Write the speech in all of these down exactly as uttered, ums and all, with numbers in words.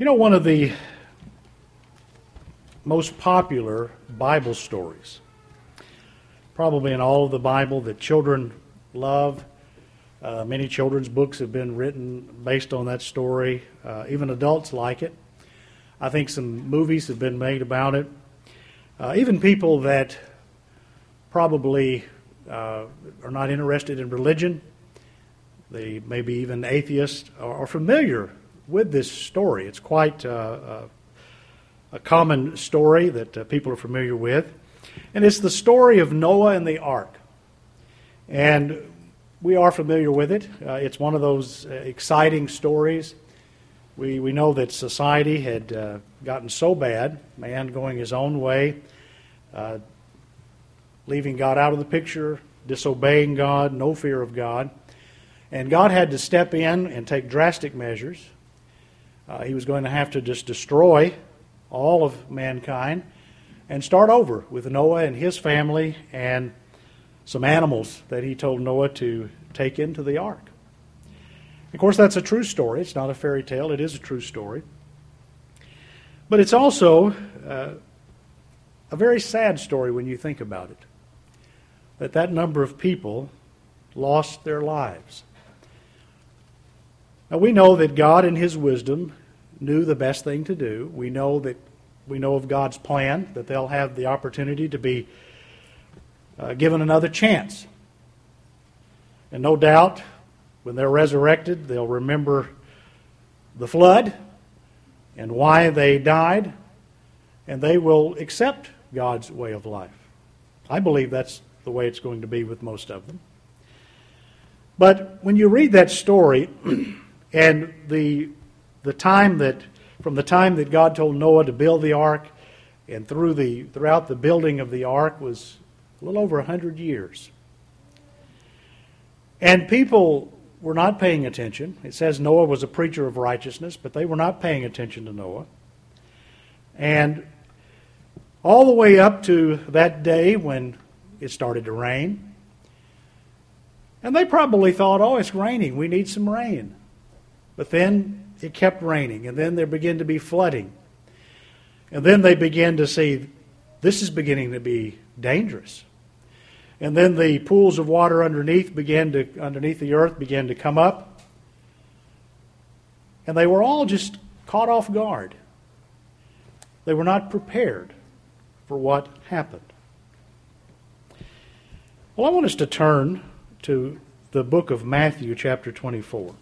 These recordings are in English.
You know, one of the most popular Bible stories, probably in all of the Bible that children love, uh, many children's books have been written based on that story. Uh, even adults like it. I think some movies have been made about it. Uh, even people that probably uh, are not interested in religion, they maybe even atheists, are, are familiar with this story. It's quite uh, uh, a common story that uh, people are familiar with. And it's the story of Noah and the ark. And we are familiar with it. Uh, it's one of those uh, exciting stories. We we know that society had uh, gotten so bad, man going his own way, uh, leaving God out of the picture, disobeying God, no fear of God. And God had to step in and take drastic measures. Uh, he was going to have to just destroy all of mankind and start over with Noah and his family and some animals that he told Noah to take into the ark. Of course, that's a true story. It's not a fairy tale. It is a true story. But it's also uh, a very sad story when you think about it, that that number of people lost their lives. Now, we know that God in His wisdom knew the best thing to do. We know that we know of God's plan, that they'll have the opportunity to be uh, given another chance. And no doubt, when they're resurrected, they'll remember the flood and why they died, and they will accept God's way of life. I believe that's the way it's going to be with most of them. But when you read that story, and the the time that, from the time that God told Noah to build the ark, and through the throughout the building of the ark was a little over a hundred years. And people were not paying attention. It says Noah was a preacher of righteousness, but they were not paying attention to Noah. And all the way up to that day when it started to rain. And they probably thought, oh, it's raining. We need some rain. But then it kept raining, and then there began to be flooding. And then they began to see, this is beginning to be dangerous. And then the pools of water underneath began to, underneath the earth began to come up. And they were all just caught off guard. They were not prepared for what happened. Well, I want us to turn to the book of Matthew, chapter twenty-four.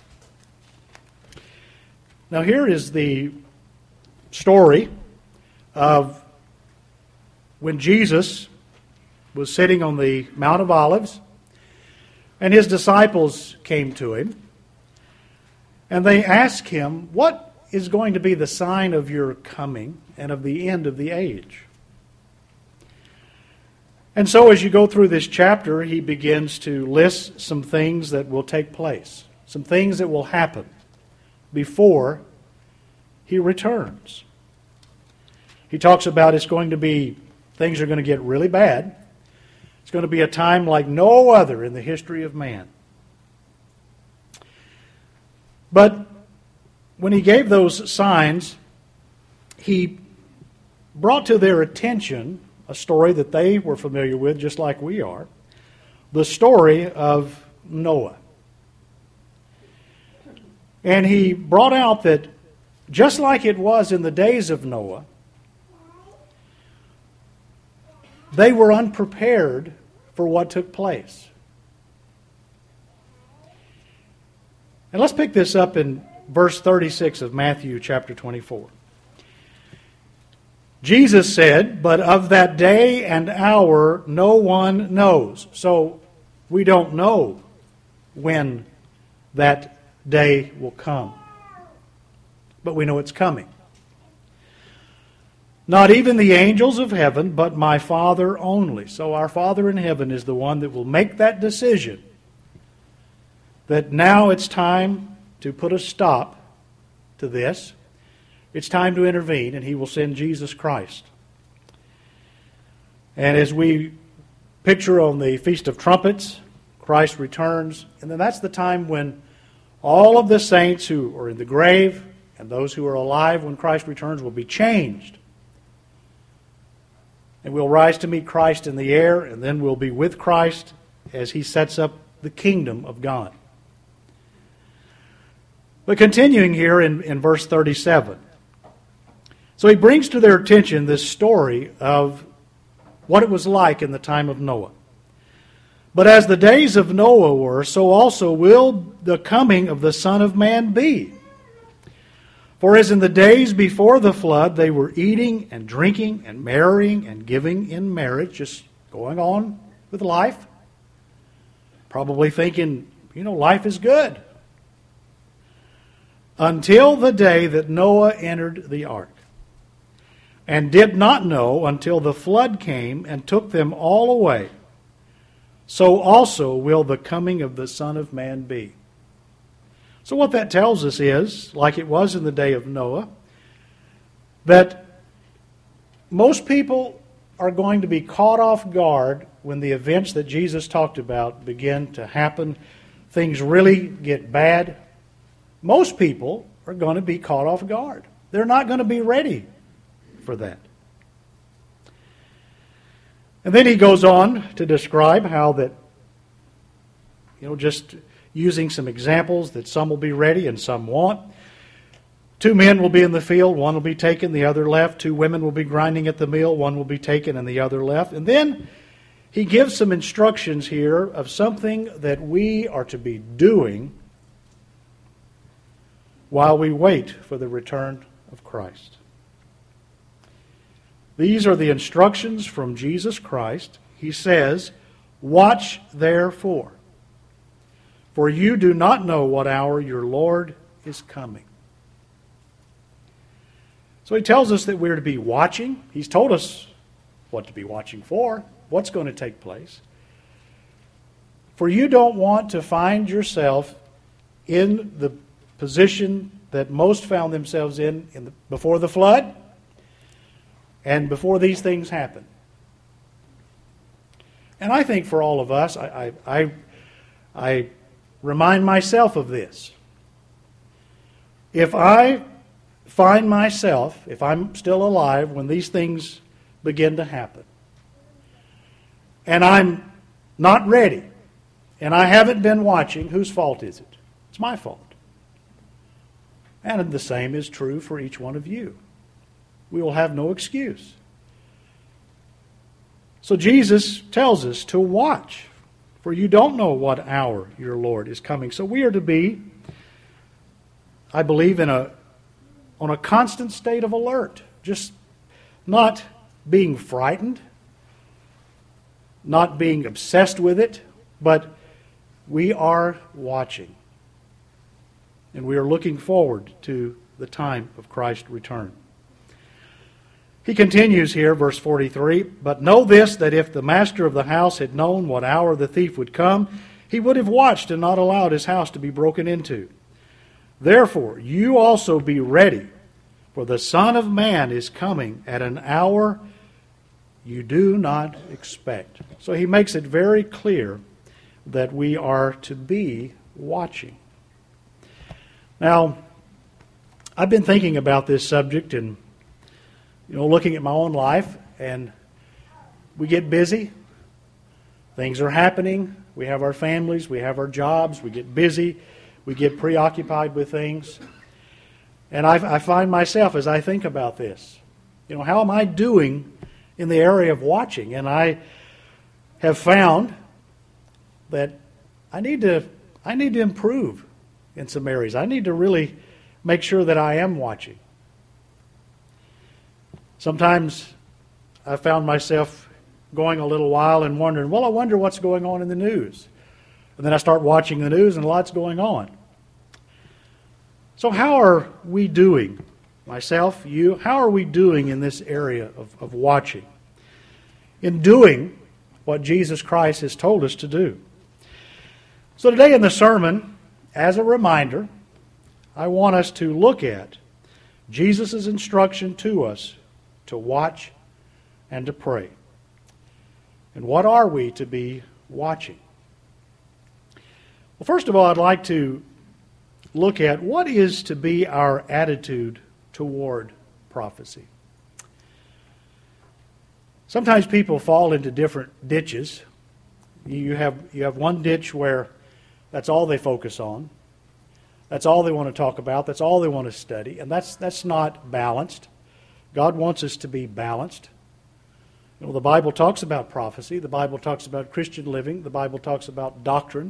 Now, here is the story of when Jesus was sitting on the Mount of Olives, and his disciples came to him, and they asked him, what is going to be the sign of your coming and of the end of the age? And so as you go through this chapter, he begins to list some things that will take place, some things that will happen before he returns. He talks about it's going to be, things are going to get really bad. It's going to be a time like no other in the history of man. But when he gave those signs, he brought to their attention a story that they were familiar with, just like we are, the story of Noah. And he brought out that just like it was in the days of Noah, they were unprepared for what took place. And let's pick this up in verse thirty-six of Matthew chapter twenty-four. Jesus said, but of that day and hour no one knows. So we don't know when that day will come. But we know it's coming. Not even the angels of heaven, but my Father only. So our Father in heaven is the one that will make that decision that now it's time to put a stop to this. It's time to intervene, and He will send Jesus Christ. And as we picture on the Feast of Trumpets, Christ returns, and then that's the time when all of the saints who are in the grave and And those who are alive when Christ returns will be changed. And we'll rise to meet Christ in the air, and then we'll be with Christ as He sets up the kingdom of God. But continuing here in, in verse thirty-seven. So he brings to their attention this story of what it was like in the time of Noah. But as the days of Noah were, so also will the coming of the Son of Man be. For as in the days before the flood, they were eating and drinking and marrying and giving in marriage, just going on with life. Probably thinking, you know, life is good. Until the day that Noah entered the ark, and did not know until the flood came and took them all away. So also will the coming of the Son of Man be. So what that tells us is, like it was in the day of Noah, that most people are going to be caught off guard when the events that Jesus talked about begin to happen. Things really get bad. Most people are going to be caught off guard. They're not going to be ready for that. And then he goes on to describe how that, you know, just using some examples, that some will be ready and some won't. Two men will be in the field, one will be taken, the other left. Two women will be grinding at the mill, one will be taken and the other left. And then he gives some instructions here of something that we are to be doing while we wait for the return of Christ. These are the instructions from Jesus Christ. He says, "Watch therefore, for you do not know what hour your Lord is coming." So he tells us that we're to be watching. He's told us what to be watching for, what's going to take place. For you don't want to find yourself in the position that most found themselves in, in the, before the flood and before these things happened. And I think for all of us, I, I, I, I remind myself of this. If I find myself, if I'm still alive when these things begin to happen, and I'm not ready, and I haven't been watching, whose fault is it? It's my fault. And the same is true for each one of you. We will have no excuse. So Jesus tells us to watch, for you don't know what hour your Lord is coming. So we are to be, I believe, in a on a constant state of alert, just not being frightened, not being obsessed with it, but we are watching. And we are looking forward to the time of Christ's return. He continues here, verse forty-three, "But know this, that if the master of the house had known what hour the thief would come, he would have watched and not allowed his house to be broken into. Therefore, you also be ready, for the Son of Man is coming at an hour you do not expect." So he makes it very clear that we are to be watching. Now, I've been thinking about this subject and, you know, looking at my own life, and we get busy. Things are happening. We have our families. We have our jobs. We get busy. We get preoccupied with things. And I, I find myself, as I think about this, you know, how am I doing in the area of watching? And I have found that I need to, I need to improve in some areas. I need to really make sure that I am watching. Sometimes I found myself going a little while and wondering, well, I wonder what's going on in the news. And then I start watching the news and a lot's going on. So how are we doing, myself, you, how are we doing in this area of, of watching? In doing what Jesus Christ has told us to do. So today in the sermon, as a reminder, I want us to look at Jesus' instruction to us to watch and to pray. And what are we to be watching? Well, first of all, I'd like to look at what is to be our attitude toward prophecy. Sometimes people fall into different ditches. You have, you have one ditch where that's all they focus on. That's all they want to talk about. That's all they want to study. And that's, that's not balanced. God wants us to be balanced. You know, the Bible talks about prophecy. The Bible talks about Christian living. The Bible talks about doctrine.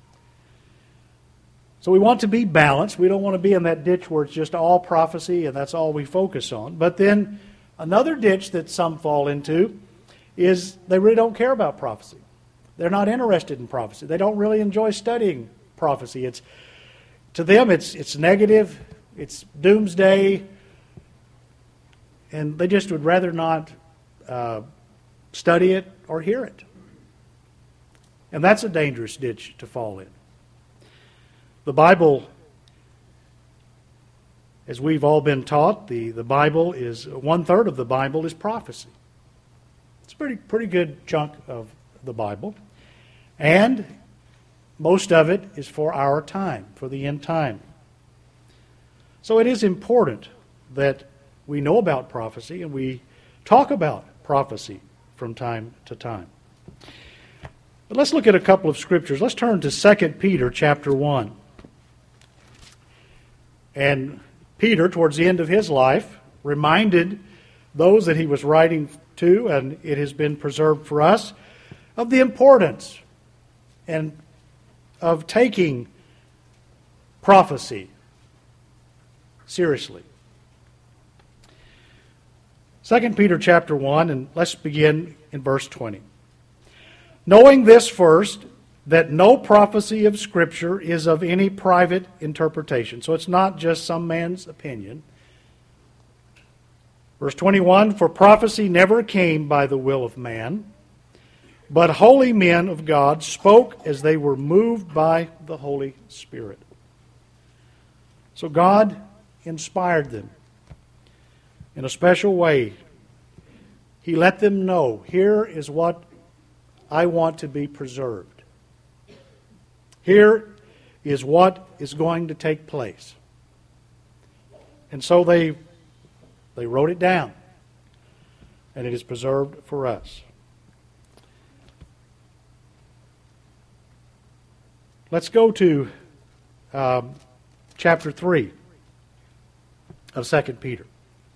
So we want to be balanced. We don't want to be in that ditch where it's just all prophecy and that's all we focus on. But then another ditch that some fall into is they really don't care about prophecy. They're not interested in prophecy. They don't really enjoy studying prophecy. It's to them it's it's negative, it's doomsday, and they just would rather not uh, study it or hear it. And that's a dangerous ditch to fall in. The Bible, as we've all been taught, the, the Bible is, one-third of the Bible is prophecy. It's a pretty, pretty good chunk of the Bible. And most of it is for our time, for the end time. So it is important that we know about prophecy and we talk about prophecy from time to time. But let's look at a couple of scriptures. Let's turn to Second Peter chapter one. And Peter, towards the end of his life, reminded those that he was writing to, and it has been preserved for us, of the importance and of taking prophecy seriously. Second Peter chapter one, and let's begin in verse twenty. Knowing this first, that no prophecy of Scripture is of any private interpretation. So it's not just some man's opinion. Verse twenty-one, for prophecy never came by the will of man, but holy men of God spoke as they were moved by the Holy Spirit. So God inspired them in a special way. He let them know, here is what I want to be preserved. Here is what is going to take place. And so they, they wrote it down, and it is preserved for us. Let's go to um, chapter three of Second Peter.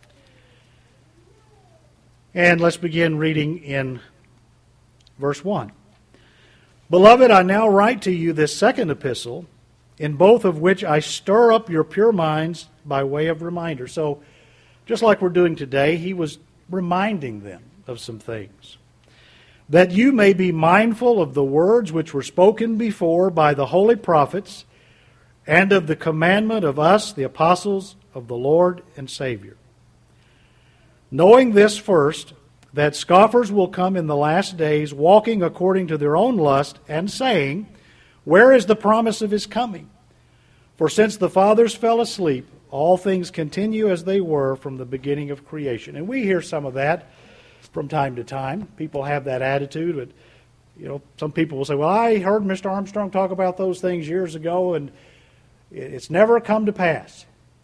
And let's begin reading in verse one. Beloved, I now write to you this second epistle, in both of which I stir up your pure minds by way of reminder. So, just like we're doing today, he was reminding them of some things. That you may be mindful of the words which were spoken before by the holy prophets, and of the commandment of us, the apostles of the Lord and Savior. Knowing this first, that scoffers will come in the last days, walking according to their own lust, and saying, where is the promise of his coming? For since the fathers fell asleep, all things continue as they were from the beginning of creation. And we hear some of that from time to time. People have that attitude. But, you know, some people will say, well, I heard Mister Armstrong talk about those things years ago, and it's never come to pass.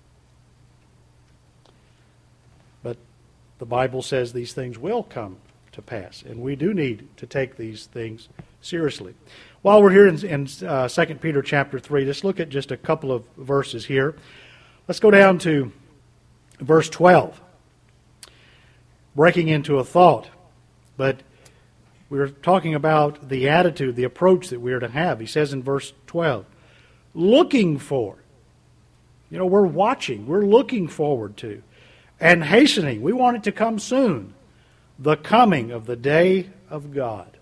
But the Bible says these things will come to pass, and we do need to take these things seriously. While we're here in, in uh, Second Peter chapter three, let's look at just a couple of verses here. Let's go down to verse twelve. Breaking into a thought, but we're talking about the attitude, the approach that we are to have. He says in verse twelve, looking for. You know, we're watching, we're looking forward to, and hastening. We want it to come soon. The coming of the day of God.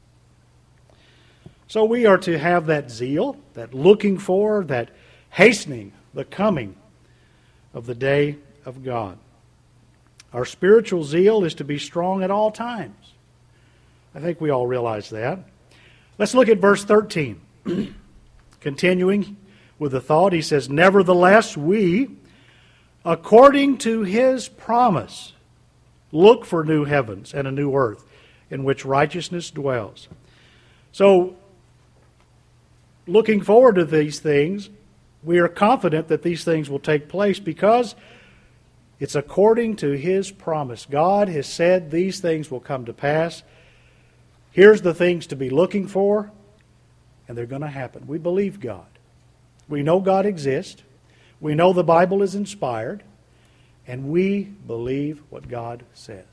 So we are to have that zeal, that looking for, that hastening, the coming of the day of God. Our spiritual zeal is to be strong at all times. I think we all realize that. Let's look at verse thirteen. Continuing with the thought, he says, nevertheless, we, according to his promise, look for new heavens and a new earth in which righteousness dwells. So, looking forward to these things we are confident that these things will take place because it's according to His promise. God has said these things will come to pass. Here's the things to be looking for, and they're going to happen. We believe God. We know God exists. We know the Bible is inspired, and we believe what God says.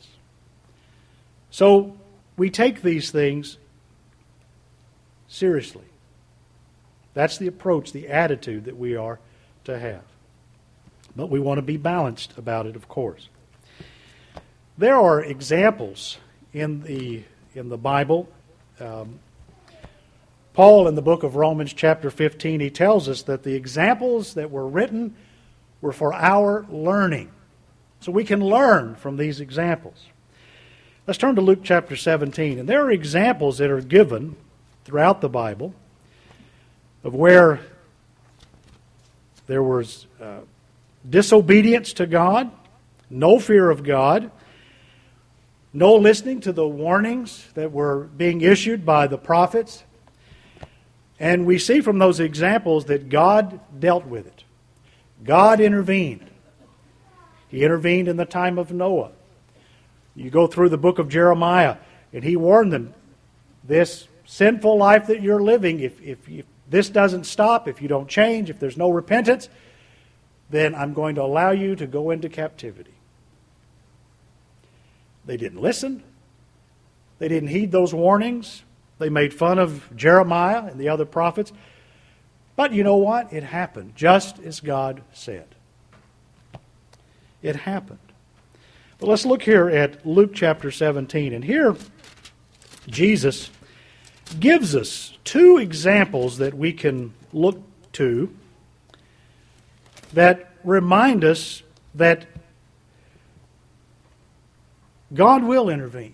So we take these things seriously. That's the approach, the attitude that we are to have. But we want to be balanced about it, of course. There are examples in the in the Bible. Um, Paul, in the book of Romans chapter fifteen, he tells us that the examples that were written were for our learning. So we can learn from these examples. Let's turn to Luke chapter seventeen. And there are examples that are given throughout the Bible of where there was uh, disobedience to God, no fear of God, no listening to the warnings that were being issued by the prophets. And we see from those examples that God dealt with it. God intervened. He intervened in the time of Noah. You go through the book of Jeremiah, and he warned them, this sinful life that you're living, if, if, if this doesn't stop, if you don't change, if there's no repentance, then I'm going to allow you to go into captivity. They didn't listen. They didn't heed those warnings. They made fun of Jeremiah and the other prophets. But you know what? It happened just as God said. It happened. But let's look here at Luke chapter seventeen. And here, Jesus gives us two examples that we can look to that remind us that God will intervene.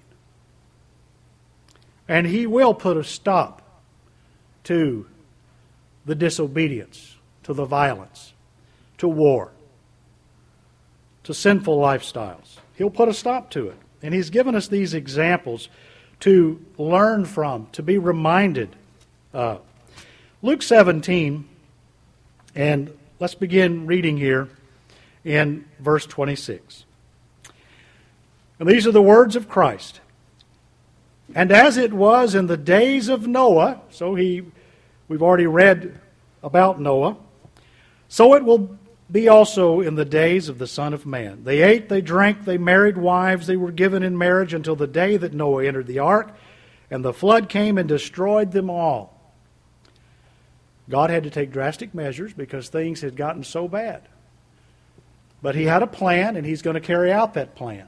And He will put a stop to the disobedience, to the violence, to war, to sinful lifestyles. He'll put a stop to it. And He's given us these examples to learn from, to be reminded of. Luke seventeen, and let's begin reading here in verse twenty-six. And these are the words of Christ. And as it was in the days of Noah, so he, we've already read about Noah, so it will be also in the days of the Son of Man. They ate, they drank, they married wives, they were given in marriage until the day that Noah entered the ark, and the flood came and destroyed them all. God had to take drastic measures because things had gotten so bad. But He had a plan, and He's going to carry out that plan.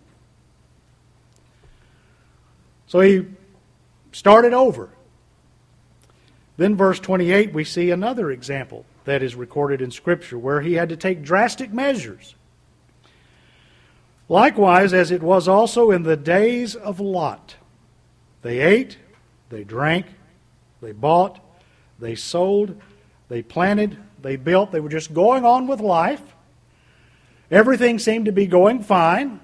So He started over. Then verse twenty-eight, we see another example that is recorded in Scripture where He had to take drastic measures. Likewise, as it was also in the days of Lot. They ate, they drank, they bought, they sold, they planted, they built. They were just going on with life. Everything seemed to be going fine.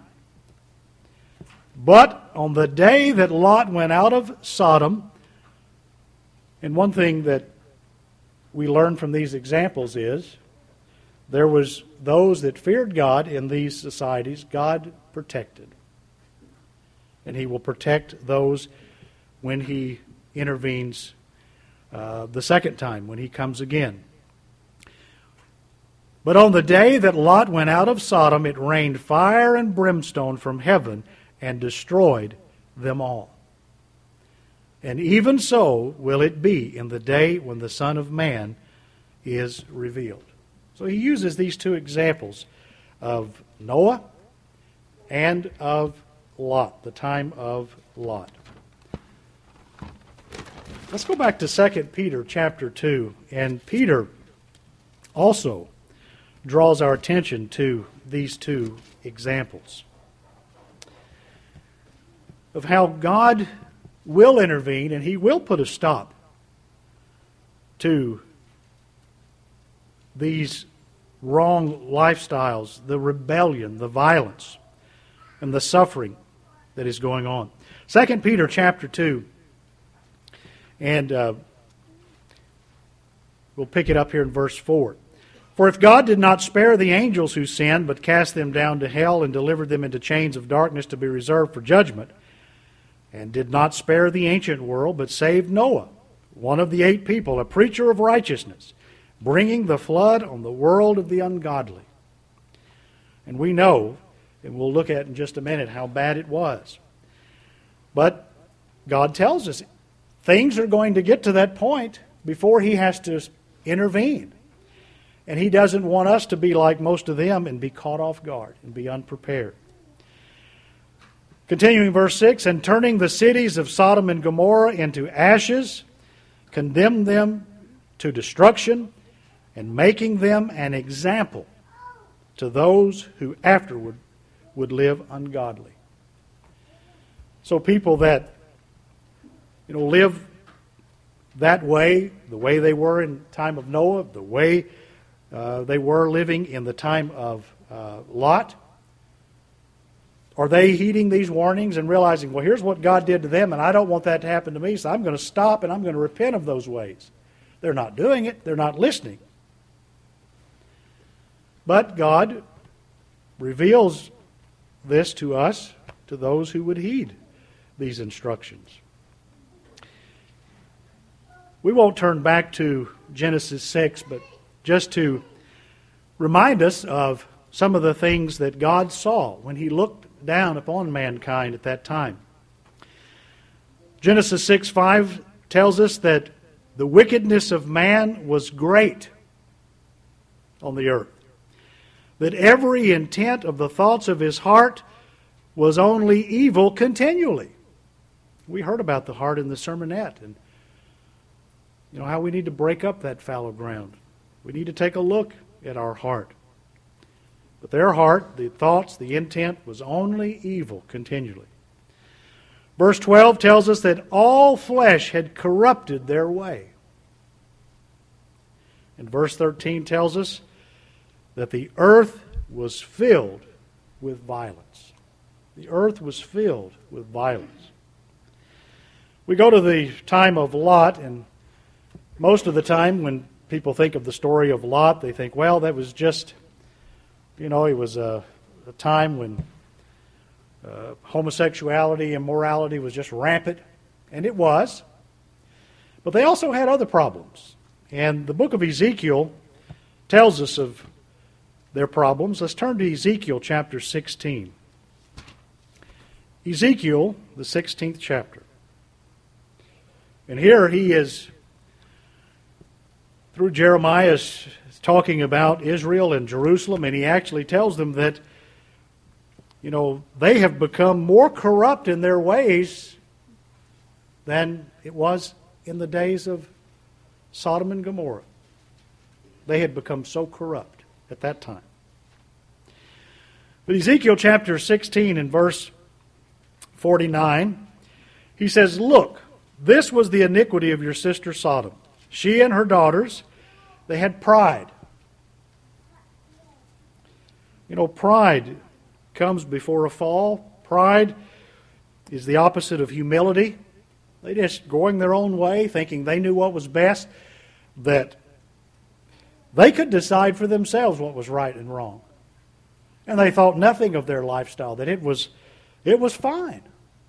But on the day that Lot went out of Sodom, and one thing that we learn from these examples is there was those that feared God in these societies, God protected. And He will protect those when He intervenes uh, the second time, when He comes again. But on the day that Lot went out of Sodom, it rained fire and brimstone from heaven and destroyed them all. And even so will it be in the day when the Son of Man is revealed. So He uses these two examples of Noah and of Lot, the time of Lot. Let's go back to Second Peter chapter two. And Peter also draws our attention to these two examples of how God will intervene and He will put a stop to these wrong lifestyles, the rebellion, the violence, and the suffering that is going on. Second Peter chapter two, and uh, we'll pick it up here in verse four. For if God did not spare the angels who sinned, but cast them down to hell and delivered them into chains of darkness to be reserved for judgment, and did not spare the ancient world, but saved Noah, one of the eight people, a preacher of righteousness, bringing the flood on the world of the ungodly. And we know, and we'll look at in just a minute, how bad it was. But God tells us things are going to get to that point before He has to intervene. And He doesn't want us to be like most of them and be caught off guard and be unprepared. Continuing verse six, and turning the cities of Sodom and Gomorrah into ashes, condemned them to destruction, and making them an example to those who afterward would live ungodly. So people that, you know, live that way, the way they were in the time of Noah, the way uh, they were living in the time of uh, Lot, are they heeding these warnings and realizing, well, here's what God did to them, and I don't want that to happen to me, so I'm going to stop and I'm going to repent of those ways? They're not doing it. They're not listening. But God reveals this to us, to those who would heed these instructions. We won't turn back to Genesis six, but just to remind us of some of the things that God saw when He looked down upon mankind at that time. Genesis six five tells us that the wickedness of man was great on the earth, that every intent of the thoughts of his heart was only evil continually. We heard about the heart in the sermonette, and you know how we need to break up that fallow ground. We need to take a look at our heart. But their heart, the thoughts, the intent was only evil continually. Verse twelve tells us that all flesh had corrupted their way. And verse thirteen tells us that the earth was filled with violence. The earth was filled with violence. We go to the time of Lot, and most of the time when people think of the story of Lot, they think, well, that was just, you know, it was a, a time when uh, homosexuality, immorality was just rampant, and it was. But they also had other problems. And the book of Ezekiel tells us of their problems. Let's turn to Ezekiel chapter sixteen. Ezekiel, the sixteenth chapter. And here he is, through Jeremiah, is talking about Israel and Jerusalem, and he actually tells them that, you know, they have become more corrupt in their ways than it was in the days of Sodom and Gomorrah. They had become so corrupt at that time. But Ezekiel chapter sixteen and verse forty-nine, he says, look, this was the iniquity of your sister Sodom. She and her daughters, they had pride. You know, pride comes before a fall. Pride is the opposite of humility. They just going their own way, thinking they knew what was best, that they could decide for themselves what was right and wrong. And they thought nothing of their lifestyle, that it was, it was fine.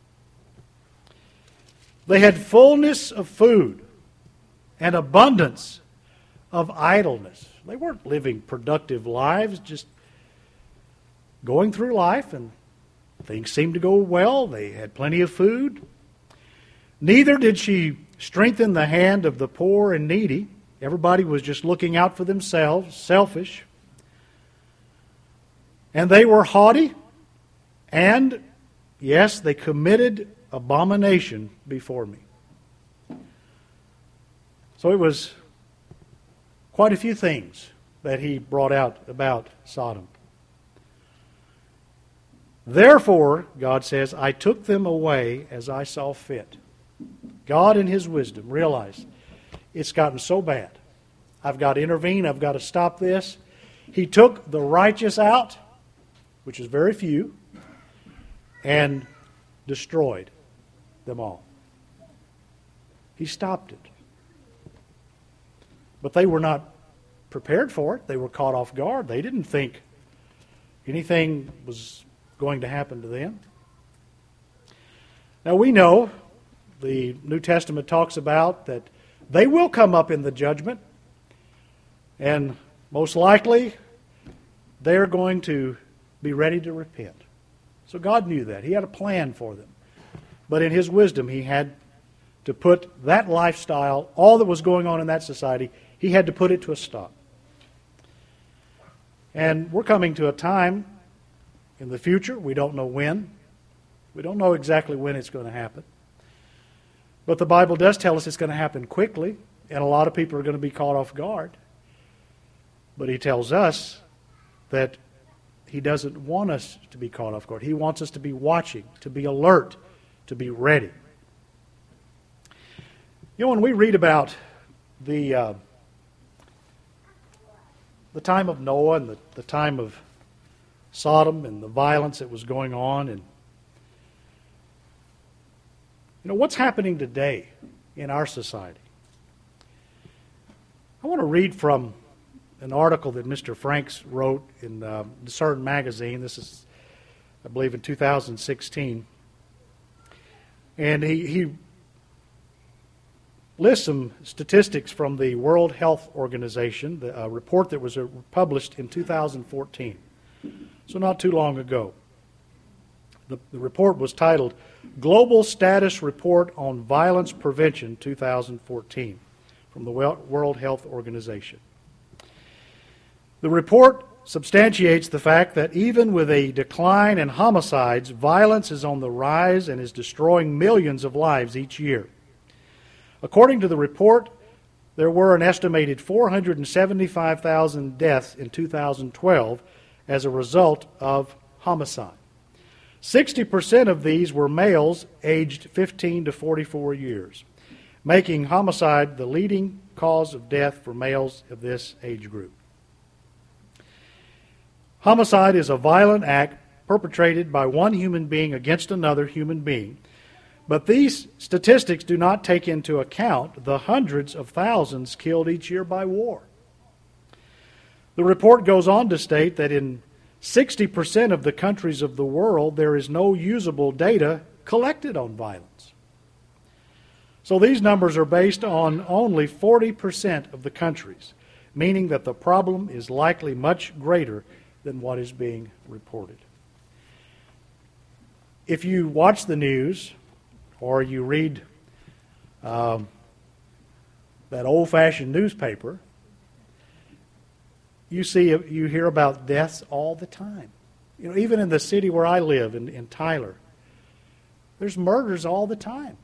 They had fullness of food and abundance of idleness. They weren't living productive lives, just going through life, and things seemed to go well. They had plenty of food. Neither did she strengthen the hand of the poor and needy. Everybody was just looking out for themselves, selfish. And they were haughty, and, yes, they committed abomination before me. So it was quite a few things that he brought out about Sodom. Therefore, God says, I took them away as I saw fit. God in His wisdom realized it's gotten so bad. I've got to intervene. I've got to stop this. He took the righteous out, which is very few, and destroyed them all. He stopped it. But they were not prepared for it. They were caught off guard. They didn't think anything was going to happen to them. Now we know the New Testament talks about that they will come up in the judgment, and most likely they're going to be ready to repent. So God knew that. He had a plan for them. But in His wisdom, He had to put that lifestyle, all that was going on in that society, He had to put it to a stop. And we're coming to a time in the future, we don't know when. We don't know exactly when it's going to happen. But the Bible does tell us it's going to happen quickly, and a lot of people are going to be caught off guard. But He tells us that He doesn't want us to be caught off guard. He wants us to be watching, to be alert, to be ready. You know, when we read about the uh, the time of Noah and the, the time of Sodom and the violence that was going on, and you know, what's happening today in our society? I want to read from an article that Mister Franks wrote in uh, Discern magazine. This is, I believe, in two thousand sixteen. And he, he lists some statistics from the World Health Organization, the, a report that was uh, published in two thousand fourteen, so not too long ago. The, the report was titled Global Status Report on Violence Prevention two thousand fourteen from the World Health Organization. The report substantiates the fact that even with a decline in homicides, violence is on the rise and is destroying millions of lives each year. According to the report, there were an estimated four hundred seventy-five thousand deaths in two thousand twelve as a result of homicide. sixty percent of these were males aged fifteen to forty-four years, making homicide the leading cause of death for males of this age group. Homicide is a violent act perpetrated by one human being against another human being, but these statistics do not take into account the hundreds of thousands killed each year by war. The report goes on to state that in sixty percent of the countries of the world, there is no usable data collected on violence. So these numbers are based on only forty percent of the countries, meaning that the problem is likely much greater than what is being reported. If you watch the news or you read um, that old-fashioned newspaper, you see, you hear about deaths all the time. You know, even in the city where I live, in, in Tyler, there's murders all the time.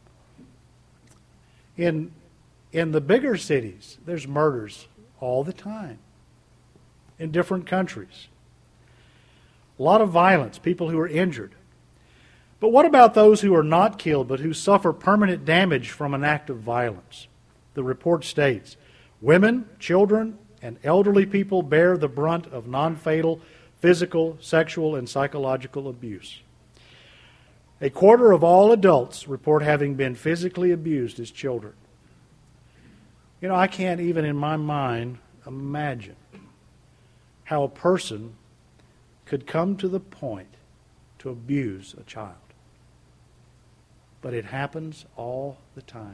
In in the bigger cities, there's murders all the time. In different countries. A lot of violence, people who are injured. But what about those who are not killed, but who suffer permanent damage from an act of violence? The report states, women, children, and elderly people bear the brunt of non-fatal physical, sexual, and psychological abuse. A quarter of all adults report having been physically abused as children. You know, I can't even in my mind imagine how a person could come to the point to abuse a child. But it happens all the time.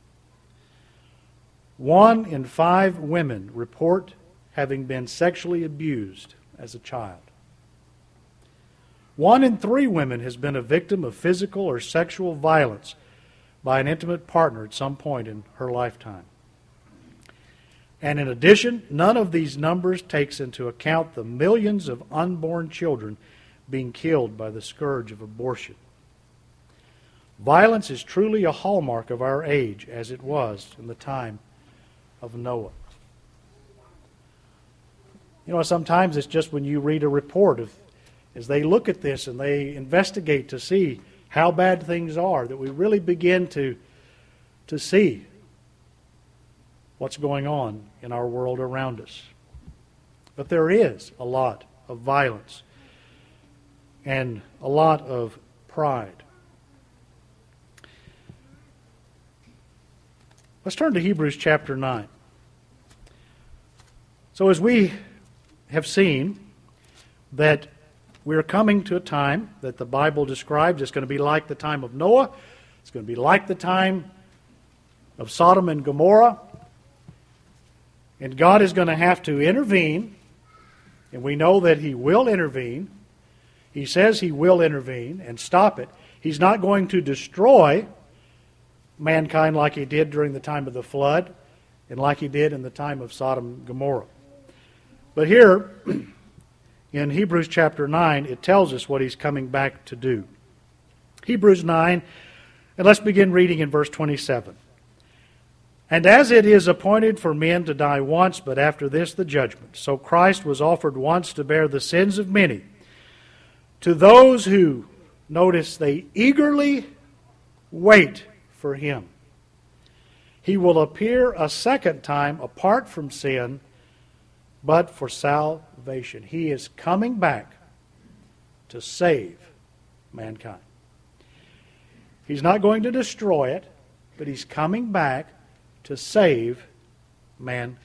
One in five women report having been sexually abused as a child. One in three women has been a victim of physical or sexual violence by an intimate partner at some point in her lifetime. And in addition, none of these numbers takes into account the millions of unborn children being killed by the scourge of abortion. Violence is truly a hallmark of our age, as it was in the time of Noah. You know, sometimes it's just when you read a report of, as they look at this and they investigate to see how bad things are, that we really begin to, to see what's going on in our world around us. But there is a lot of violence and a lot of pride. Let's turn to Hebrews chapter nine. So as we have seen that we're coming to a time that the Bible describes, it's going to be like the time of Noah, it's going to be like the time of Sodom and Gomorrah, and God is going to have to intervene, and we know that He will intervene. He says He will intervene and stop it. He's not going to destroy mankind like He did during the time of the flood and like He did in the time of Sodom and Gomorrah. But here, in Hebrews chapter nine, it tells us what He's coming back to do. Hebrews nine, and let's begin reading in verse twenty-seven. And as it is appointed for men to die once, but after this the judgment, so Christ was offered once to bear the sins of many. To those who, notice, they eagerly wait for Him, He will appear a second time apart from sin, but for salvation. He is coming back to save mankind. He's not going to destroy it, but He's coming back to save mankind.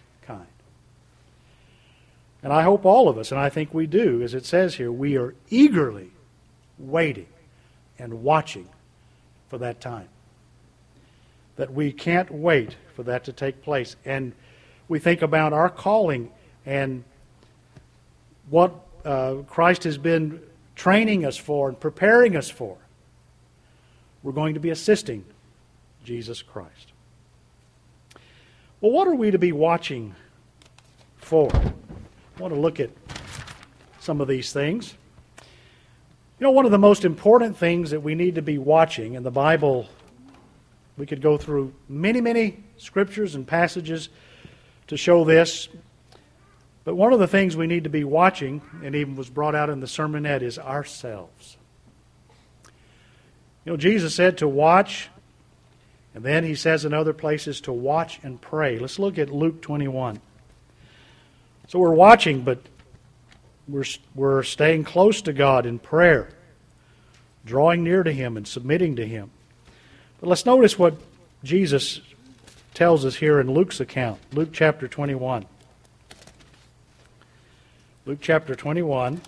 And I hope all of us, and I think we do, as it says here, we are eagerly waiting and watching for that time. That we can't wait for that to take place. And we think about our calling and what uh, Christ has been training us for and preparing us for. We're going to be assisting Jesus Christ. Well, what are we to be watching for? I want to look at some of these things. You know, one of the most important things that we need to be watching in the Bible, we could go through many, many scriptures and passages to show this. But one of the things we need to be watching, and even was brought out in the sermonette, is ourselves. You know, Jesus said to watch, and then He says in other places to watch and pray. Let's look at Luke twenty-one. So we're watching, but we're, we're staying close to God in prayer, drawing near to Him and submitting to Him. But let's notice what Jesus tells us here in Luke's account. Luke chapter twenty-one. Luke chapter twenty-one.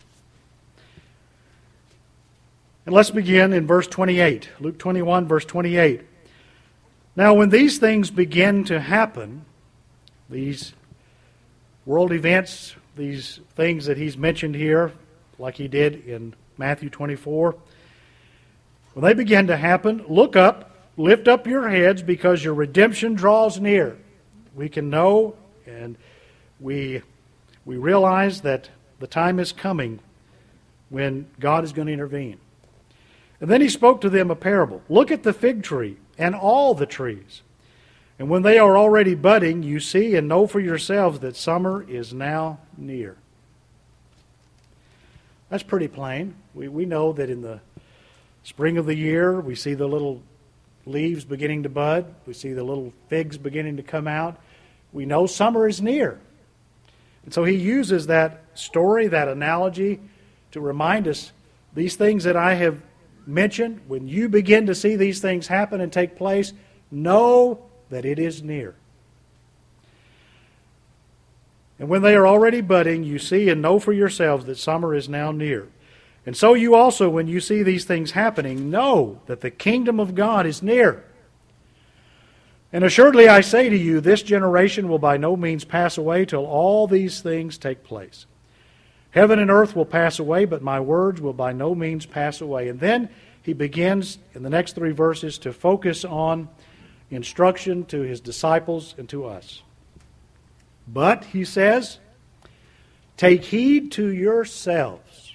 And let's begin in verse twenty-eight. Luke twenty-one, verse twenty-eight. Now when these things begin to happen, these world events, these things that He's mentioned here, like He did in Matthew twenty-four, when they begin to happen, look up, lift up your heads, because your redemption draws near. We can know, and we we realize that the time is coming when God is going to intervene. And then He spoke to them a parable. Look at the fig tree and all the trees. And when they are already budding, you see and know for yourselves that summer is now near. That's pretty plain. We, we know that in the spring of the year, we see the little leaves beginning to bud. We see the little figs beginning to come out. We know summer is near. And so He uses that story, that analogy, to remind us these things that I have mentioned, when you begin to see these things happen and take place, know that it is near. And when they are already budding, you see and know for yourselves that summer is now near. And so you also, when you see these things happening, know that the kingdom of God is near. And assuredly I say to you, this generation will by no means pass away till all these things take place. Heaven and earth will pass away, but my words will by no means pass away. And then He begins in the next three verses to focus on instruction to His disciples and to us. But, He says, take heed to yourselves.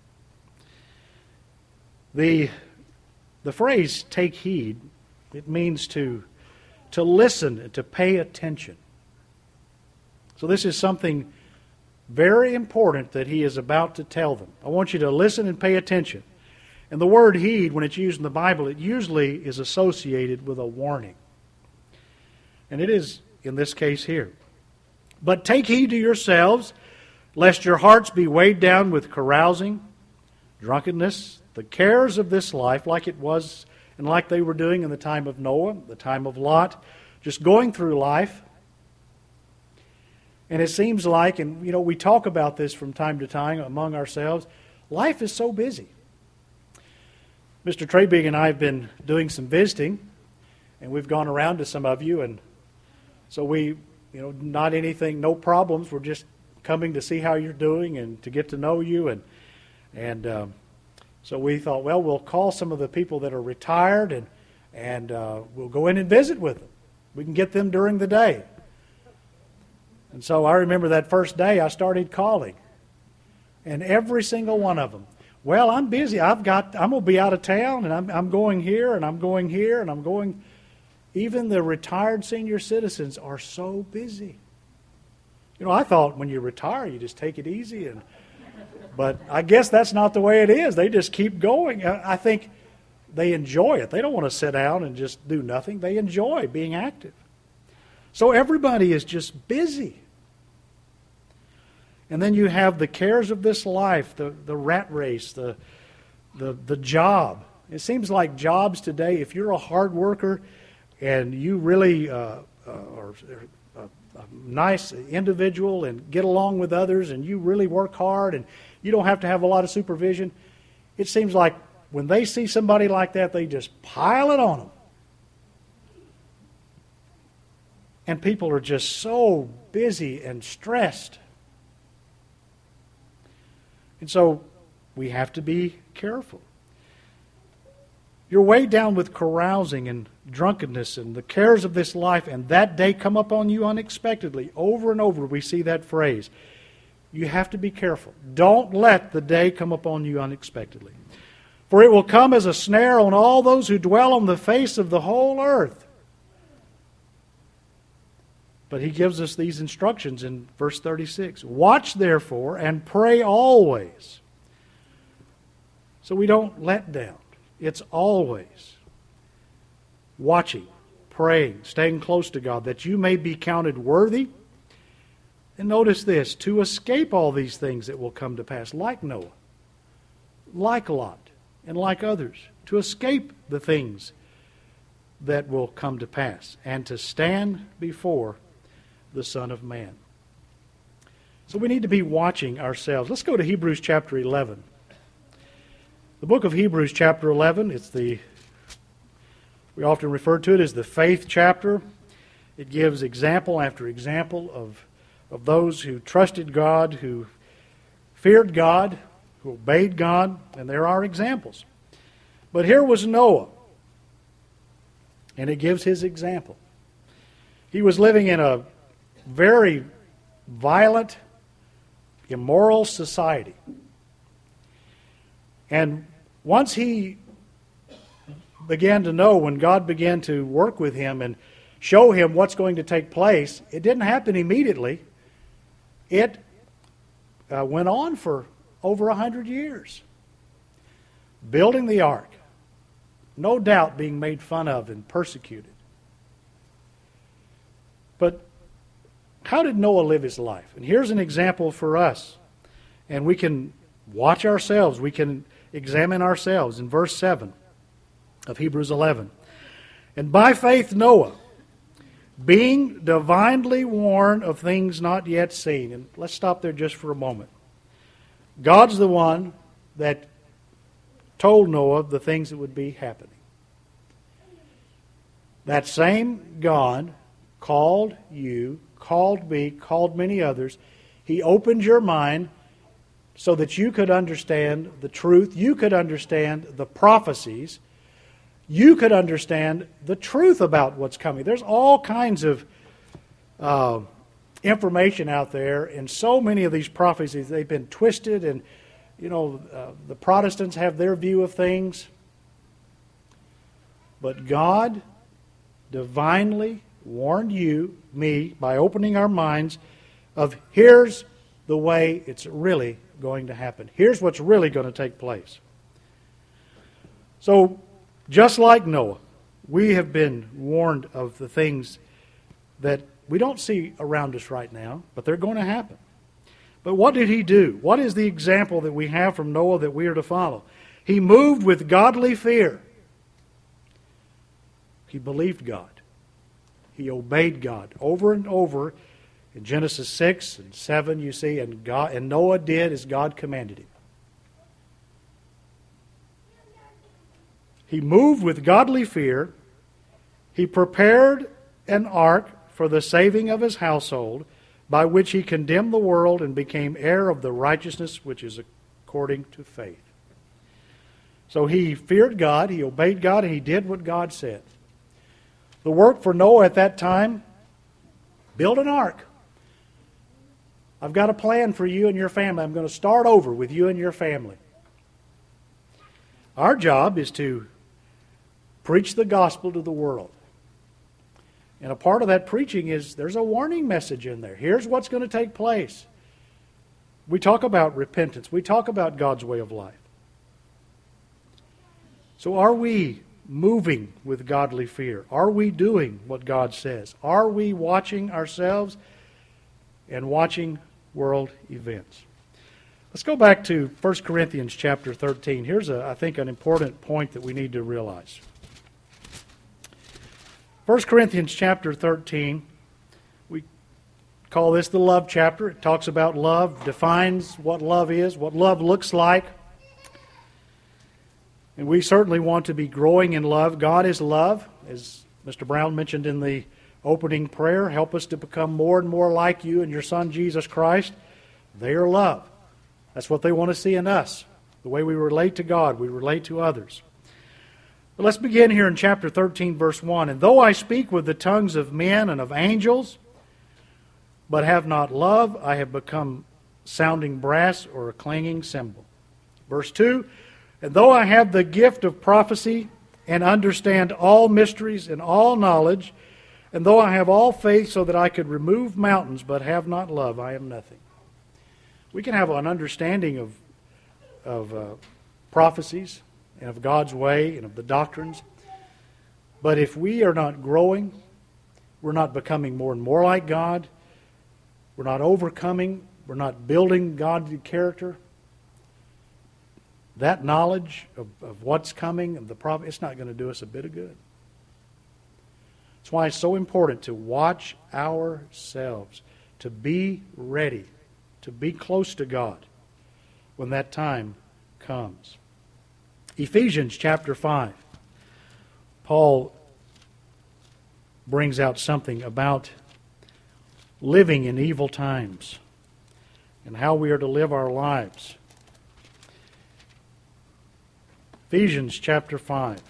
The, the phrase take heed, it means to, to listen and to pay attention. So this is something very important that He is about to tell them. I want you to listen and pay attention. And the word heed, when it's used in the Bible, it usually is associated with a warning. And it is in this case here. But take heed to yourselves, lest your hearts be weighed down with carousing, drunkenness, the cares of this life, like it was and like they were doing in the time of Noah, the time of Lot, just going through life. And it seems like, and you know, we talk about this from time to time among ourselves, life is so busy. Mister Trabig and I have been doing some visiting, and we've gone around to some of you, and so we, you know, not anything, no problems. We're just coming to see how you're doing and to get to know you, and and um, so we thought, well, we'll call some of the people that are retired, and and uh, we'll go in and visit with them. We can get them during the day. And so I remember that first day I started calling, and every single one of them, well, I'm busy. I've got, I'm going to be out of town, and I'm, I'm going here, and I'm going here, and I'm going. Even the retired senior citizens are so busy. You know, I thought when you retire, you just take it easy, and but I guess that's not the way it is. They just keep going. I think they enjoy it. They don't want to sit down and just do nothing. They enjoy being active. So everybody is just busy. And then you have the cares of this life, the, the rat race, the, the, the job. It seems like jobs today, if you're a hard worker and you really uh, uh, are a, a nice individual and get along with others and you really work hard and you don't have to have a lot of supervision, it seems like when they see somebody like that, they just pile it on them. And people are just so busy and stressed. And so we have to be careful. You're weighed down with carousing and drunkenness and the cares of this life, and that day come upon you unexpectedly. Over and over we see that phrase. You have to be careful. Don't let the day come upon you unexpectedly. For it will come as a snare on all those who dwell on the face of the whole earth. But he gives us these instructions in verse thirty-six. Watch therefore and pray always. So we don't let down. It's always watching, praying, staying close to God, that you may be counted worthy. And notice this, to escape all these things that will come to pass, like Noah, like Lot, and like others, to escape the things that will come to pass, and to stand before the Son of Man. So we need to be watching ourselves. Let's go to Hebrews chapter eleven. The book of Hebrews chapter eleven, it's the, we often refer to it as the faith chapter. It gives example after example of, of those who trusted God, who feared God, who obeyed God, and there are examples. But here was Noah, and it gives his example. He was living in a very violent, immoral society. And once he began to know, when God began to work with him and show him what's going to take place, it didn't happen immediately. It uh, went on for over a hundred years. Building the ark, no doubt being made fun of and persecuted. But how did Noah live his life? And here's an example for us. And we can watch ourselves. We can examine ourselves in verse seven of Hebrews eleven. And by faith Noah, being divinely warned of things not yet seen. And let's stop there just for a moment. God's the one that told Noah the things that would be happening. That same God called you, called me, called many others. He opened your mind so that you could understand the truth. You could understand the prophecies. You could understand the truth about what's coming. There's all kinds of uh, information out there, and so many of these prophecies, they've been twisted, and you know, uh, the Protestants have their view of things. But God divinely warned you, me, by opening our minds of here's the way it's really going to happen. Here's what's really going to take place. So, just like Noah, we have been warned of the things that we don't see around us right now, but they're going to happen. But what did he do? What is the example that we have from Noah that we are to follow? He moved with godly fear. He believed God. He obeyed God. Over and over, In Genesis six and seven, you see, and, God, and Noah did as God commanded him. He moved with godly fear. He prepared an ark for the saving of his household, by which he condemned the world and became heir of the righteousness which is according to faith. So he feared God, he obeyed God, and he did what God said. The work for Noah at that time, build an ark. I've got a plan for you and your family. I'm going to start over with you and your family. Our job is to preach the gospel to the world. And a part of that preaching is there's a warning message in there. Here's what's going to take place. We talk about repentance. We talk about God's way of life. So are we moving with godly fear? Are we doing what God says? Are we watching ourselves and watching world events? Let's go back to First Corinthians chapter thirteen. Here's, a, I think, an important point that we need to realize. First Corinthians chapter thirteen, we call this the love chapter. It talks about love, defines what love is, what love looks like. And we certainly want to be growing in love. God is love, as Mister Brown mentioned in the opening prayer. Help us to become more and more like you and your Son, Jesus Christ. They are love. That's what they want to see in us. The way we relate to God, we relate to others. But let's begin here in chapter thirteen, verse one. And though I speak with the tongues of men and of angels, but have not love, I have become sounding brass or a clanging cymbal. Verse two. And though I have the gift of prophecy and understand all mysteries and all knowledge, and though I have all faith so that I could remove mountains, but have not love, I am nothing. We can have an understanding of, of uh, prophecies and of God's way and of the doctrines, but if we are not growing, we're not becoming more and more like God, we're not overcoming, we're not building godly character, that knowledge of, of what's coming, of the problem, it's not going to do us a bit of good. That's why it's so important to watch ourselves, to be ready, to be close to God when that time comes. Ephesians chapter five. Paul brings out something about living in evil times and how we are to live our lives. Ephesians chapter five.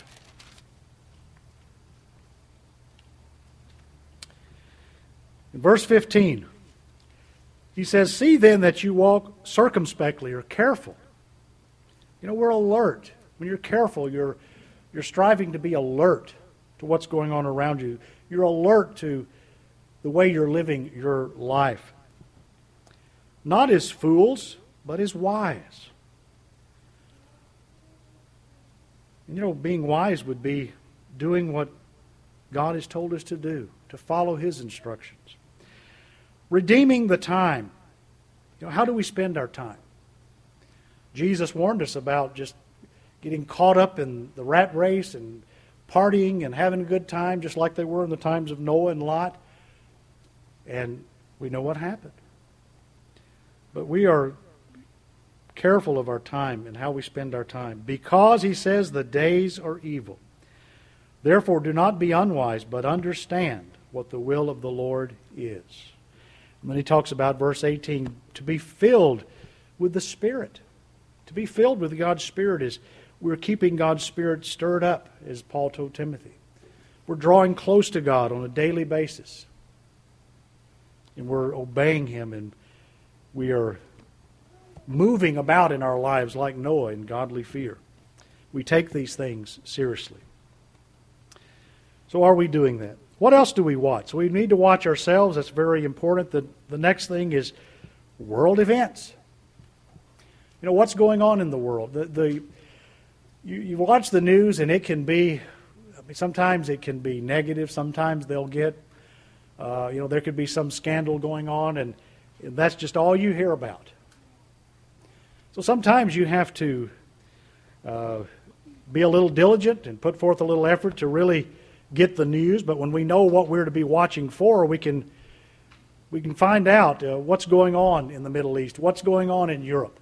In verse fifteen, he says, see then that you walk circumspectly or careful. You know, we're alert. When you're careful, you're, you're striving to be alert to what's going on around you. You're alert to the way you're living your life. Not as fools, but as wise. And you know, being wise would be doing what God has told us to do, to follow His instructions. Redeeming the time. You know, how do we spend our time? Jesus warned us about just getting caught up in the rat race and partying and having a good time, just like they were in the times of Noah and Lot. And we know what happened. But we are careful of our time and how we spend our time, because, he says, the days are evil. Therefore do not be unwise, but understand what the will of the Lord is. And then he talks about verse eighteen, to be filled with the Spirit. To be filled with God's Spirit is we're keeping God's Spirit stirred up, as Paul told Timothy. We're drawing close to God on a daily basis. And we're obeying Him, and we are moving about in our lives like Noah in godly fear. We take these things seriously. So are we doing that? What else do we watch? So we need to watch ourselves. That's very important. The, the next thing is world events. You know, what's going on in the world? The, the you, you watch the news, and it can be, I mean, sometimes it can be negative. Sometimes they'll get, uh, you know, there could be some scandal going on, and, and that's just all you hear about. So sometimes you have to uh, be a little diligent and put forth a little effort to really get the news. But when we know what we're to be watching for, we can We can find out uh, what's going on in the Middle East, what's going on in Europe.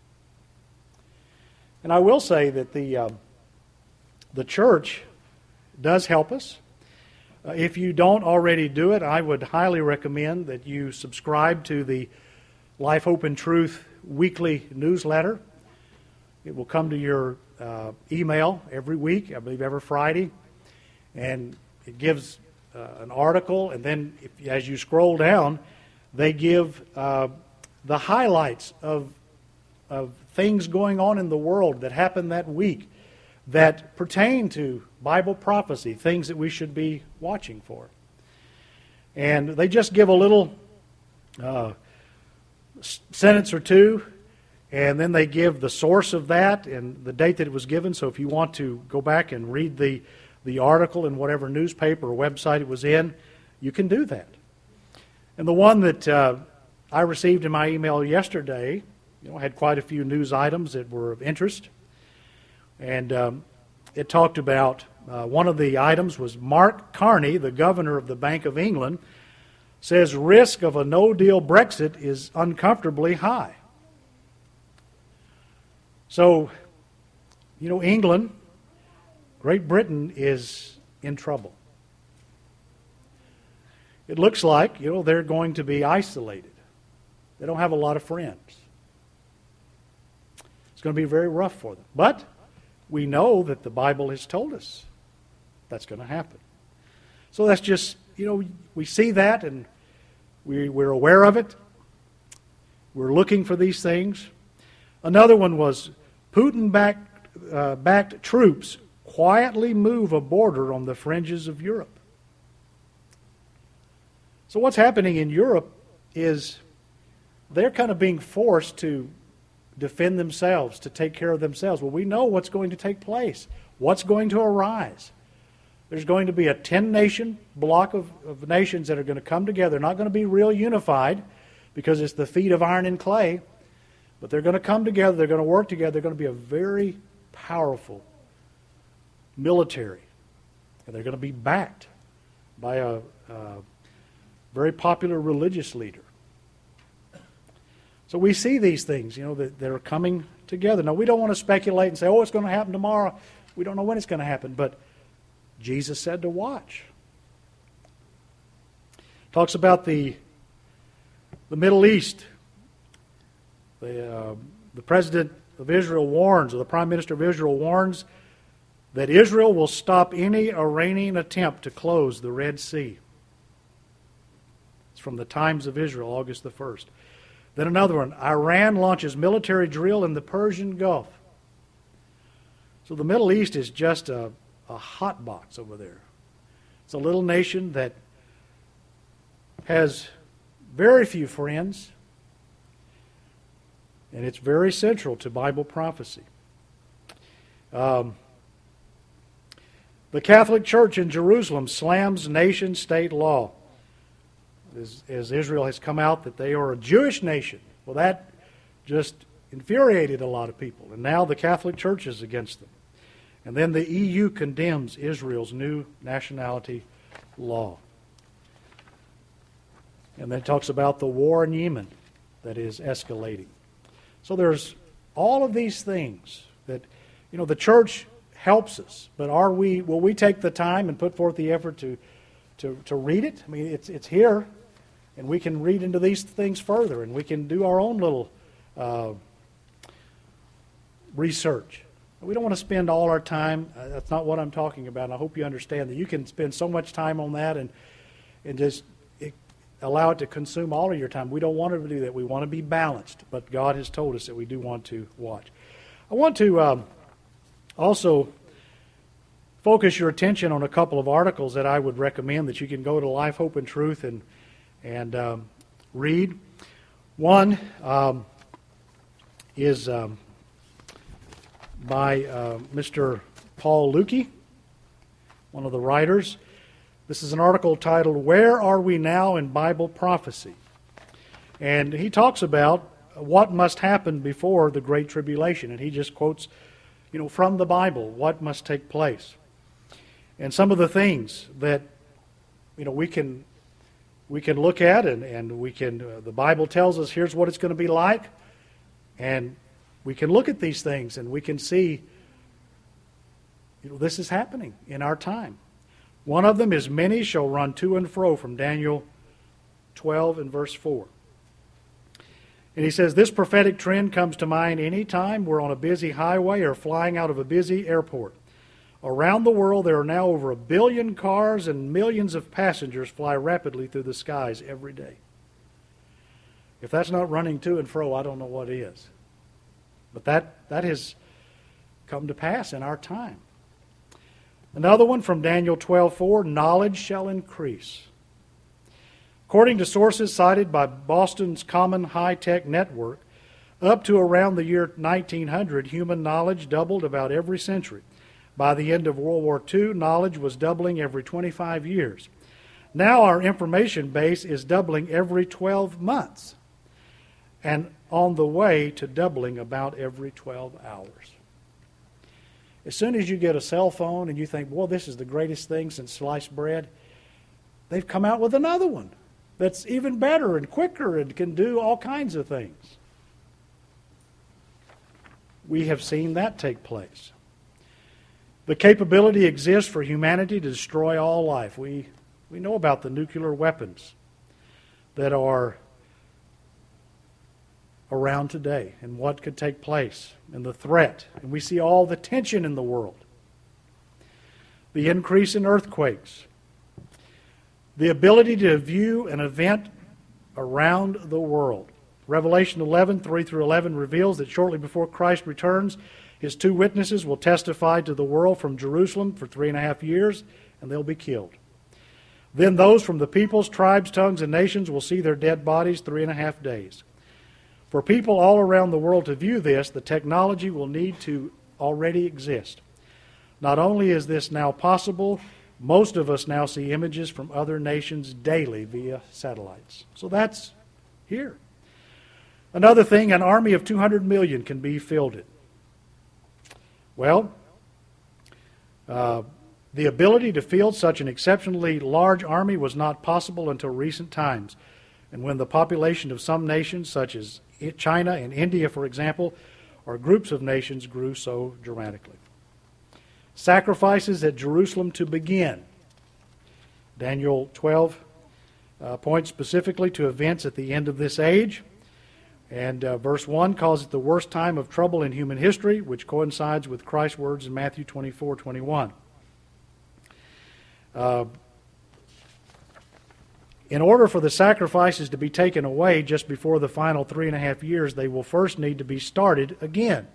And I will say that the uh, the church does help us. Uh, if you don't already do it, I would highly recommend that you subscribe to the Life, Hope, and Truth weekly newsletter. It will come to your uh, email every week, I believe every Friday, and it gives uh, an article, and then if, as you scroll down, they give uh, the highlights of of things going on in the world that happened that week that pertain to Bible prophecy, things that we should be watching for. And they just give a little uh, sentence or two, and then they give the source of that and the date that it was given. So if you want to go back and read the, the article in whatever newspaper or website it was in, you can do that. And the one that uh, I received in my email yesterday, you know, had quite a few news items that were of interest. And um, it talked about, uh, one of the items was Mark Carney, the governor of the Bank of England, says risk of a no-deal Brexit is uncomfortably high. So, you know, England, Great Britain is in trouble. It looks like, you know, they're going to be isolated. They don't have a lot of friends. It's going to be very rough for them. But we know that the Bible has told us that's going to happen. So that's just, you know, we see that and we, we're aware of it. We're looking for these things. Another one was Putin-backed uh, backed troops quietly move a border on the fringes of Europe. So what's happening in Europe is they're kind of being forced to defend themselves, to take care of themselves. Well, we know what's going to take place, what's going to arise. There's going to be a ten-nation block of, of nations that are going to come together. They're not going to be real unified because it's the feet of iron and clay, but they're going to come together, they're going to work together, they're going to be a very powerful military, and they're going to be backed by a, a very popular religious leader. So we see these things, you know, that, that are coming together. Now, we don't want to speculate and say, oh, it's going to happen tomorrow. We don't know when it's going to happen, but Jesus said to watch. Talks about the, the Middle East. The, uh, the President of Israel warns, or the Prime Minister of Israel warns, that Israel will stop any Iranian attempt to close the Red Sea. It's from the Times of Israel, August the first. Then another one, Iran launches military drill in the Persian Gulf. So the Middle East is just a, a hot box over there. It's a little nation that has very few friends, and it's very central to Bible prophecy. Um, the Catholic Church in Jerusalem slams nation-state law. As, as Israel has come out that they are a Jewish nation. Well, that just infuriated a lot of people. And now the Catholic Church is against them. And then the E U condemns Israel's new nationality law. And then it talks about the war in Yemen that is escalating. So there's all of these things that, you know, the church helps us. But are we, will we take the time and put forth the effort to, to, to read it? I mean, it's, it's here. And we can read into these things further, and we can do our own little uh, research. We don't want to spend all our time. Uh, that's not what I'm talking about. And I hope you understand that you can spend so much time on that and and just it, allow it to consume all of your time. We don't want to do that. We want to be balanced, but God has told us that we do want to watch. I want to um, also focus your attention on a couple of articles that I would recommend that you can go to Life, Hope, and Truth and and um, read. One um, is um, by uh, Mister Paul Lukey, one of the writers. This is an article titled, Where Are We Now in Bible Prophecy? And he talks about what must happen before the Great Tribulation. And he just quotes, you know, from the Bible, what must take place. And some of the things that, you know, we can we can look at, and, and we can, uh, the Bible tells us here's what it's going to be like, and we can look at these things and we can see, you know, this is happening in our time. One of them is many shall run to and fro, from Daniel twelve and verse four. And he says, this prophetic trend comes to mind any time we're on a busy highway or flying out of a busy airport. Around the world, there are now over a billion cars and millions of passengers fly rapidly through the skies every day. If that's not running to and fro, I don't know what is. But that, that has come to pass in our time. Another one from Daniel twelve four, knowledge shall increase. According to sources cited by Boston's Common High-Tech Network, up to around the year nineteen hundred, human knowledge doubled about every century. By the end of World War Two, knowledge was doubling every twenty-five years. Now our information base is doubling every twelve months, and on the way to doubling about every twelve hours. As soon as you get a cell phone and you think, well, this is the greatest thing since sliced bread, they've come out with another one that's even better and quicker and can do all kinds of things. We have seen that take place. The capability exists for humanity to destroy all life. We, we know about the nuclear weapons that are around today and what could take place and the threat. And we see all the tension in the world. The increase in earthquakes. The ability to view an event around the world. Revelation eleven, three through eleven reveals that shortly before Christ returns, his two witnesses will testify to the world from Jerusalem for three and a half years, and they'll be killed. Then those from the peoples, tribes, tongues, and nations will see their dead bodies three and a half days. For people all around the world to view this, the technology will need to already exist. Not only is this now possible, most of us now see images from other nations daily via satellites. So that's here. Another thing, an army of two hundred million can be fielded. Well, uh, the ability to field such an exceptionally large army was not possible until recent times, and when the population of some nations, such as China and India, for example, or groups of nations, grew so dramatically. Sacrifices at Jerusalem to begin. Daniel twelve uh, points specifically to events at the end of this age. And uh, verse one calls it the worst time of trouble in human history, which coincides with Christ's words in Matthew twenty-four twenty-one. Uh, in order for the sacrifices to be taken away just before the final three and a half years, they will first need to be started again.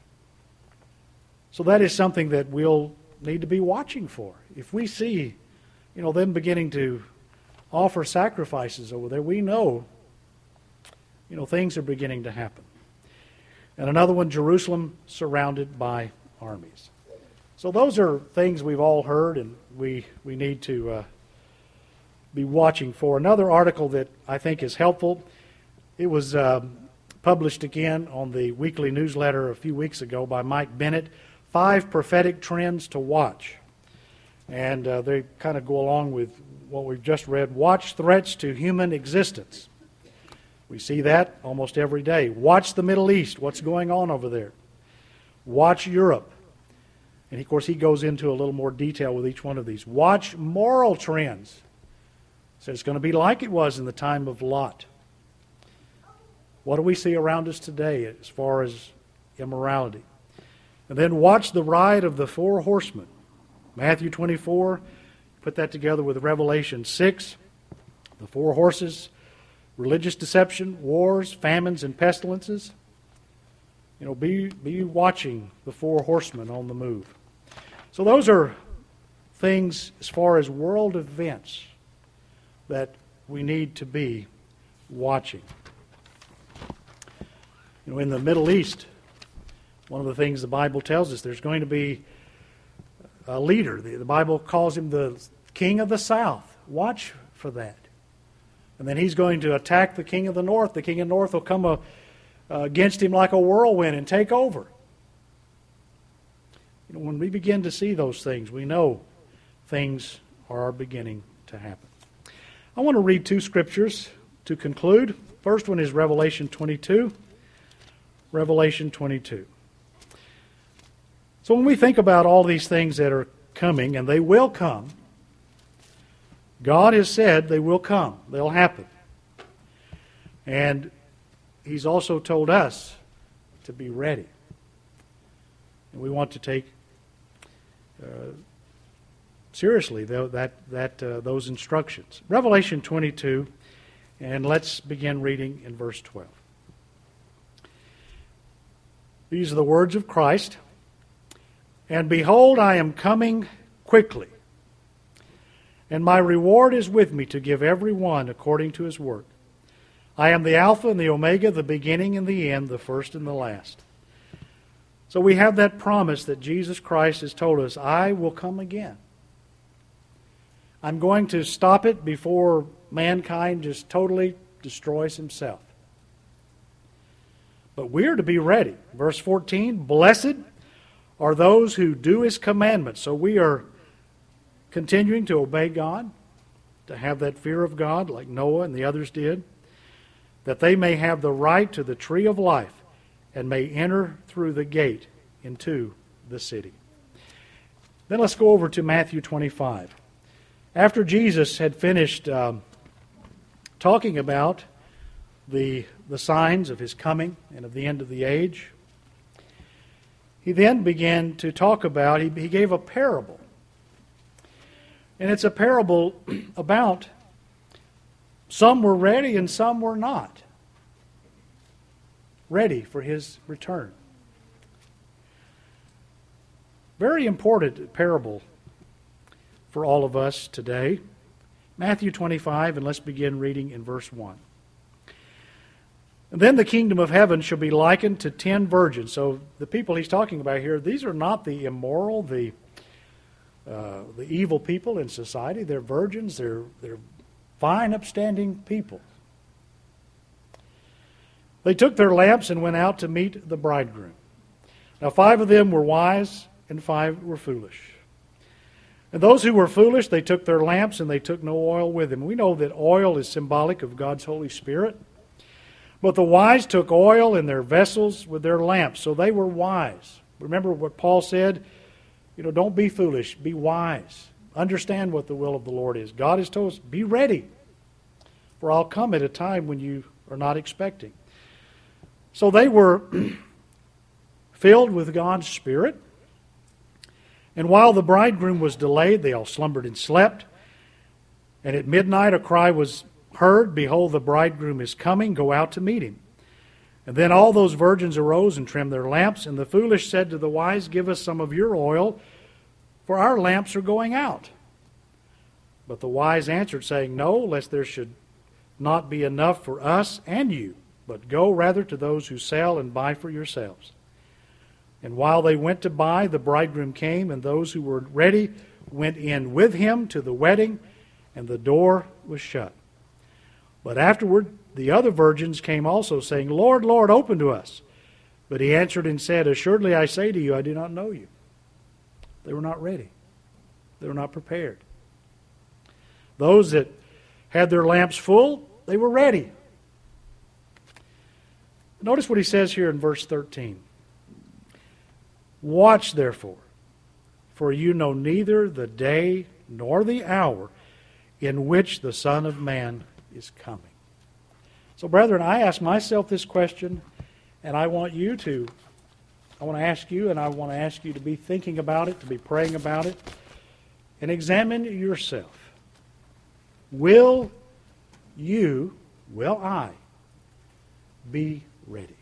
So that is something that we'll need to be watching for. If we see, you know, them beginning to offer sacrifices over there, we know, you know, things are beginning to happen. And another one, Jerusalem surrounded by armies. So those are things we've all heard and we, we need to uh, be watching for. Another article that I think is helpful, it was um, published again on the weekly newsletter a few weeks ago by Mike Bennett, Five Prophetic Trends to Watch. And uh, they kind of go along with what we've just read. Watch threats to human existence. We see that almost every day. Watch the Middle East, what's going on over there. Watch Europe. And of course he goes into a little more detail with each one of these. Watch moral trends. So it's going to be like it was in the time of Lot. What do we see around us today as far as immorality? And then watch the ride of the four horsemen. Matthew twenty-four, put that together with Revelation six, the four horses, religious deception, wars, famines, and pestilences. You know, be, be watching the four horsemen on the move. So those are things as far as world events that we need to be watching. You know, in the Middle East, one of the things the Bible tells us, there's going to be a leader. The, the Bible calls him the king of the south. Watch for that. And then he's going to attack the king of the north. The king of the north will come uh, uh, against him like a whirlwind and take over. You know, when we begin to see those things, we know things are beginning to happen. I want to read two scriptures to conclude. First one is Revelation twenty-two. Revelation twenty-two. So when we think about all these things that are coming, and they will come, God has said they will come. They'll happen. And He's also told us to be ready. And we want to take uh, seriously that, that, uh, those instructions. Revelation twenty-two, and let's begin reading in verse twelve. These are the words of Christ. And behold, I am coming quickly, and my reward is with me to give every one according to his work. I am the Alpha and the Omega, the beginning and the end, the first and the last. So we have that promise that Jesus Christ has told us, I will come again. I'm going to stop it before mankind just totally destroys himself. But we are to be ready. Verse fourteen, blessed are those who do His commandments. So we are continuing to obey God, to have that fear of God like Noah and the others did, that they may have the right to the tree of life and may enter through the gate into the city. Then let's go over to Matthew twenty-five. After Jesus had finished um, talking about the, the signs of His coming and of the end of the age, He then began to talk about, he, he gave a parable. And it's a parable about some were ready and some were not ready for His return. Very important parable for all of us today. Matthew twenty-five, and let's begin reading in verse one. And then the kingdom of heaven shall be likened to ten virgins. So the people he's talking about here, these are not the immoral, the uh, the evil people in society. They're virgins. They're they're fine, upstanding people. They took their lamps and went out to meet the bridegroom. Now five of them were wise, and five were foolish. And those who were foolish, they took their lamps, and they took no oil with them. We know that oil is symbolic of God's Holy Spirit. But the wise took oil in their vessels with their lamps, so they were wise. Remember what Paul said? You know, don't be foolish, be wise. Understand what the will of the Lord is. God has told us, be ready, for I'll come at a time when you are not expecting. So they were filled with God's Spirit. And while the bridegroom was delayed, they all slumbered and slept. And at midnight a cry was heard, behold, the bridegroom is coming, go out to meet him. And then all those virgins arose and trimmed their lamps, and the foolish said to the wise, give us some of your oil, for our lamps are going out. But the wise answered, saying, no, lest there should not be enough for us and you, but go rather to those who sell and buy for yourselves. And while they went to buy, the bridegroom came, and those who were ready went in with him to the wedding, and the door was shut. But afterward the other virgins came also, saying, Lord, Lord, open to us. But he answered and said, assuredly I say to you, I do not know you. They were not ready. They were not prepared. Those that had their lamps full, they were ready. Notice what he says here in verse thirteen. Watch therefore, for you know neither the day nor the hour in which the Son of Man is coming. So, brethren, I ask myself this question, and I want you to, I want to ask you, and I want to ask you to be thinking about it, to be praying about it, and examine yourself. Will you, will I, be ready?